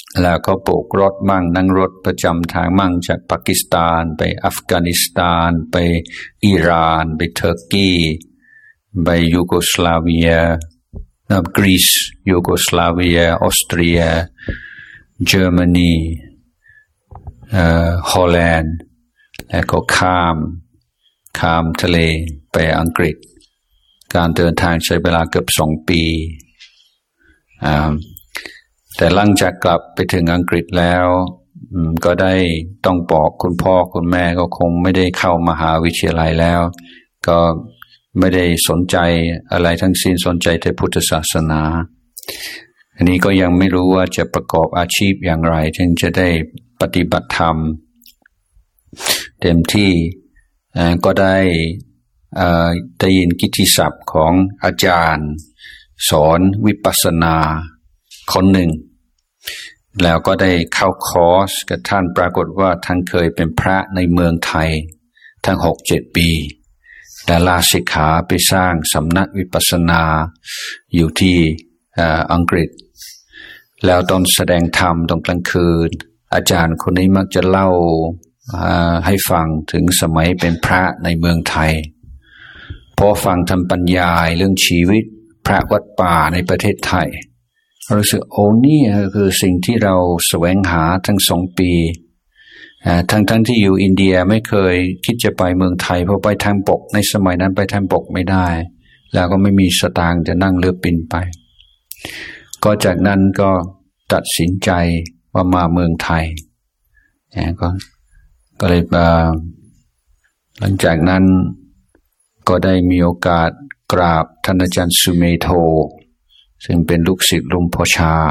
แล้วก็โบกรถมั่งนั่งรถประจำทางมั่งจากปากีสถานไปอัฟกานิสถานไปอิหร่านไปเทอร์กีไปยูโกสลาเวียกรีซยูโกสลาเวียออสเตรียเยอรมนีเอ่อฮอลแลนด์แล้วก็ข้ามข้ามทะเลไปอังกฤษการเดินทางใช้เวลาเกือบสองปีอ่าแต่หลังจากกลับไปถึงอังกฤษแล้วก็ได้ต้องบอกคุณพ่อคุณแม่ก็คงไม่ได้เข้ามหาวิทยาลัยแล้วก็ไม่ได้สนใจอะไรทั้งสิ้นสนใจแต่พุทธศาสนาอันนี้ก็ยังไม่รู้ว่าจะประกอบอาชีพอย่างไรจึงจะได้ปฏิบัติธรรมเต็มที่ก็ได้ได้ยินกิตติศัพท์ของอาจารย์สอนวิปัสสนาคนหนึ่งแล้วก็ได้เข้าคอร์สกับท่านปรากฏว่าท่านเคยเป็นพระในเมืองไทยทั้งหกเจ็ดปีและลาสิกขาไปสร้างสำนักวิปัสสนาอยู่ที่อังกฤษแล้วตอนแสดงธรรมตอนกลางคืนอาจารย์คนนี้มักจะเล่าให้ฟังถึงสมัยเป็นพระในเมืองไทยพอฟังทำบรรยายเรื่องชีวิตพระวัดป่าในประเทศไทยรู้สึกโอ้นี่คือสิ่งที่เราแสวงหาทั้งสองปีทั้งทั้งที่อยู่อินเดียไม่เคยคิดจะไปเมืองไทยเพราะไปทางบกในสมัยนั้นไปทางบกไม่ได้แล้วก็ไม่มีสตางค์จะนั่งเรือบินไปก็จากนั้นก็ตัดสินใจว่ามาเมืองไทยก็ก็เลยหลังจากนั้นก็ได้มีโอกาสกราบท่านอาจารย์สุเมโธซึ่งเป็นลูกศิษย์หลวงพ่อชา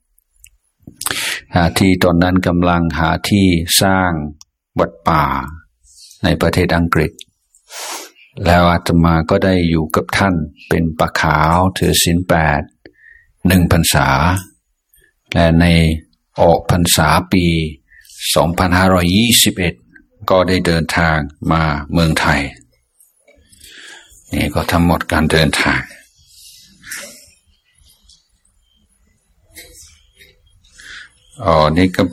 ที่ตอนนั้นกำลังหาที่สร้างวัดป่าในประเทศอังกฤษแล้วอาตมาก็ได้อยู่กับท่านเป็นปะขาวถือศีลแปดหนึ่งพรรษาและในออกพรรษาปีสองพันห้าร้อยยี่สิบเอ็ดก็ได้เดินทางมาเมืองไทยนี่ก็ทั้งหมดการเดินทางอ๋อนี่ก็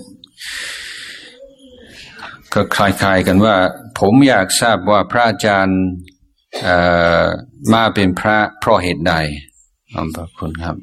ก็คล้ายๆกันว่าผมอยากทราบว่าพระอาจารย์มาเป็นพระเพราะเหตุใดขอบคุณครับ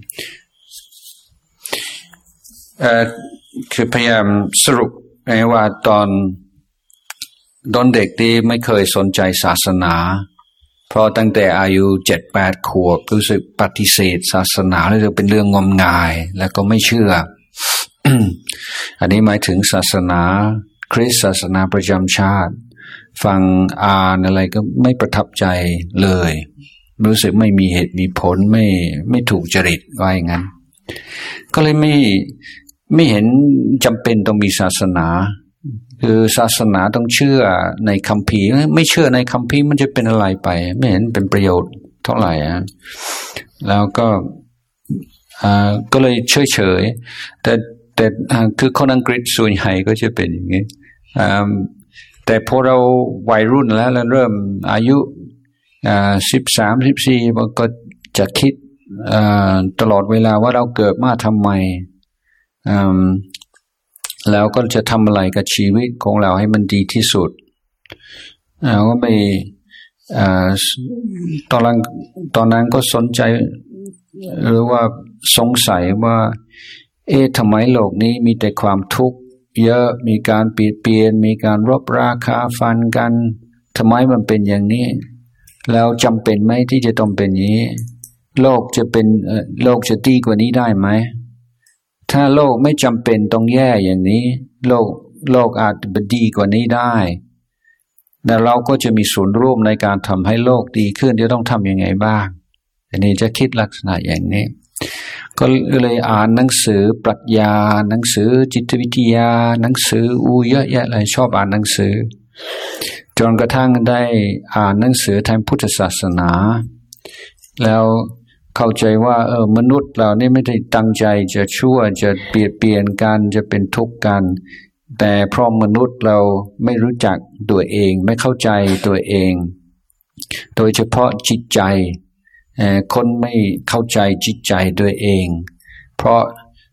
เอ่อคือพยายามสรุปว่าตอนตอนเด็กที่ไม่เคยสนใจศาสนาเพราะตั้งแต่อายุเจ็ดแปดขวบรู้สึกปฏิเสธศาสนาแล้วจะเป็นเรื่องงมงายแล้วก็ไม่เชื่อ อันนี้หมายถึงศาสนาคริสต์ศาสนาประจำชาติฟังอ่านอะไรก็ไม่ประทับใจเลยรู้สึกไม่มีเหตุมีผลไม่ไม่ถูกจริตว่าอย่างนั้นก็เลยไม่ไม่เห็นจำเป็นต้องมีศาสนาคือศาสนาต้องเชื่อในคัมภีร์ไม่เชื่อในคัมภีร์มันจะเป็นอะไรไปไม่เห็นเป็นประโยชน์เท่าไหร่อ่ะแล้วก็อ่าก็เลยเฉยเฉยแต่แต่คือคนอังกฤษส่วนใหญ่ก็จะเป็นอย่างนี้อ่าแต่พอเราวัยรุ่นแล้วแล้วเริ่มอายุอ่าสิบสามสิบสี่ก็จะคิดอ่าตลอดเวลาว่าเราเกิดมาทำไมอ่าแล้วก็จะทำอะไรกับชีวิตของเราให้มันดีที่สุดอ่าก็ไปอ่าตอนนั้นตอนนั้นก็สนใจหรือว่าสงสัยว่าเอ๊ะทำไมโลกนี้มีแต่ความทุกข์เยอะมีการเปลี่ยนเปลี่ยนมีการรบราคาฟันกันทำไมมันเป็นอย่างนี้แล้วจำเป็นไหมที่จะต้องเป็นอย่างนี้โลกจะเป็นโลกจะดีกว่านี้ได้ไหมถ้าโลกไม่จำเป็นต้องแย่อย่างนี้โลกโลกอาจจะดีกว่านี้ได้แต่เราก็จะมีส่วนร่วมในการทำให้โลกดีขึ้นจะต้องทำยังไงบ้างอันนี้จะคิดลักษณะอย่างนี้ก็เลยอ่านหนังสือปรัชญาหนังสือจิตวิทยาหนังสืออูเยอะแยะเลยชอบอ่านหนังสือจนกระทั่งได้อ่านหนังสือทางพุทธศาสนาแล้วเข้าใจว่าเออมนุษย์เรานี่ไม่ได้ตั้งใจจะชั่วจะเปลี่ยนเปลี่ยนกันจะเป็นทุกข์กันแต่เพราะมนุษย์เราไม่รู้จักตัวเองไม่เข้าใจตัวเองโดยเฉพาะจิตใจคนไม่เข้าใจจิตใจตัวเองเพราะ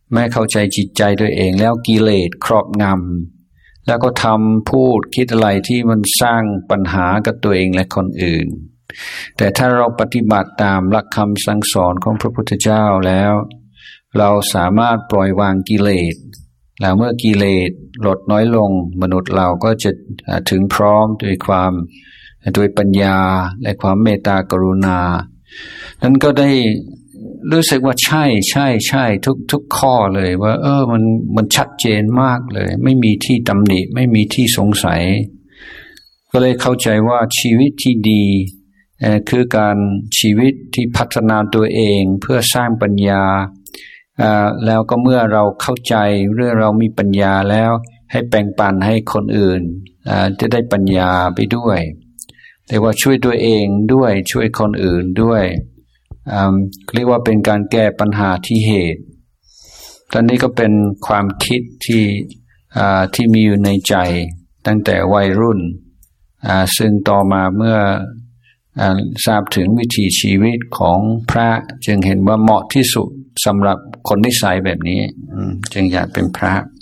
ไม่เข้าใจจิตใจตัวเองแล้วกิเลสครอบงำแล้วก็ทำพูดคิดอะไรที่มันสร้างปัญหากับตัวเองและคนอื่นแต่ถ้าเราปฏิบัติตามหลักคำสั่งสอนของพระพุทธเจ้าแล้วเราสามารถปล่อยวางกิเลสแล้วเมื่อกิเลสลดน้อยลงมนุษย์เราก็จะถึงพร้อมด้วยความด้วยปัญญาและความเมตตากรุณานั้นก็ได้รู้สึกว่าใช่ใช่ใช่ทุกทุกข้อเลยว่าเออมันมันชัดเจนมากเลยไม่มีที่ตำหนิไม่มีที่สงสัยก็เลยเข้าใจว่าชีวิตที่ดีคือการชีวิตที่พัฒนาตัวเองเพื่อสร้างปัญญาแล้วก็เมื่อเราเข้าใจเรื่องเรามีปัญญาแล้วให้แบ่งปันให้คนอื่นจะได้ปัญญาไปด้วยแต่ว่าช่วยตัวเองด้วยช่วยคนอื่นด้วยเรียกว่าเป็นการแก้ปัญหาที่เหตุตอนนี้ก็เป็นความคิดที่ที่มีอยู่ในใจตั้งแต่วัยรุ่นซึ่งต่อมาเมื่อทราบถึงวิถีชีวิตของพระจึงเห็นว่าเหมาะที่สุดสำหรับคนนิสัยแบบนี้จึงอยากเป็นพระ